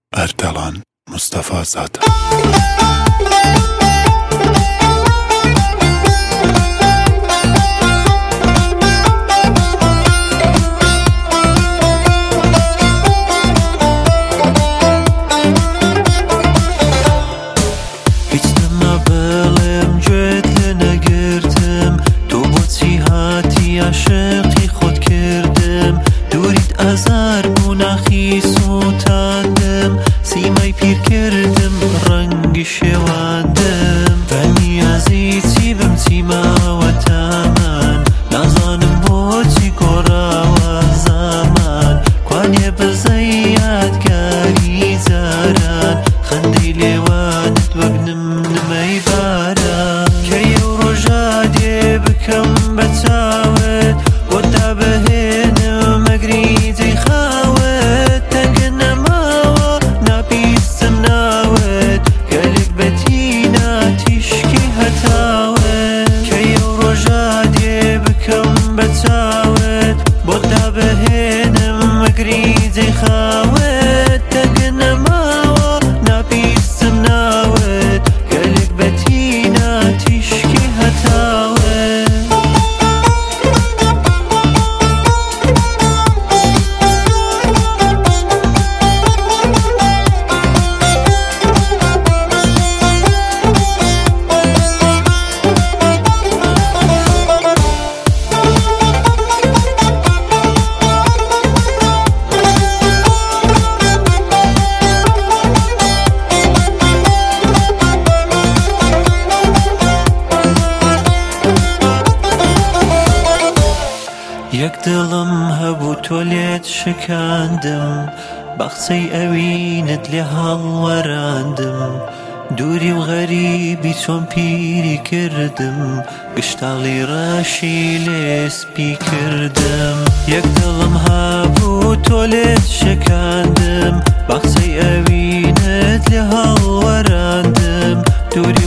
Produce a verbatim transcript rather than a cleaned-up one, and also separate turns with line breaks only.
ئەردەڵان مستەفا زادە.
عاشقی خود کردم دوریت ئازار بوو ناخی سووتاندم سیمای پیر کردم ڕەنگی شێواندم بەنیازی چی بم چیماوە تامان نازانم بۆچی گۆڕاوە زامان کوانێ بەزەی یادگاری جاران خەندەی لێوانت وەک نمنمەی باران کەی ئەو ڕۆژە دێ بکەم بە چاوت بۆ دابەهێنم ئەگریجەی خاوت تەنگە نەماوە ناپیستم ناوت گەلک بەتینە تیشکی هەتاوت کەی ئەو ڕۆژە دێ بکەم بە چاوت بۆ دابەهێنم ئەگریجەی خاوت تەنگە نەماوە ناپیستم ناوت گەلک بەتینە تیشکی هەتاوت یەک دڵم هەبوو تۆ لێت شکاندم بەخچەی ئەوینت لێ هەڵوەراندم دووری و غەریبی چۆن پیری کردم گشتاڵی ڕەشی لێسپی کردم یەک دڵم هەبوو تۆ لێت شکاندم بەخچەی ئەوینت لێ هەڵوەراندم دووری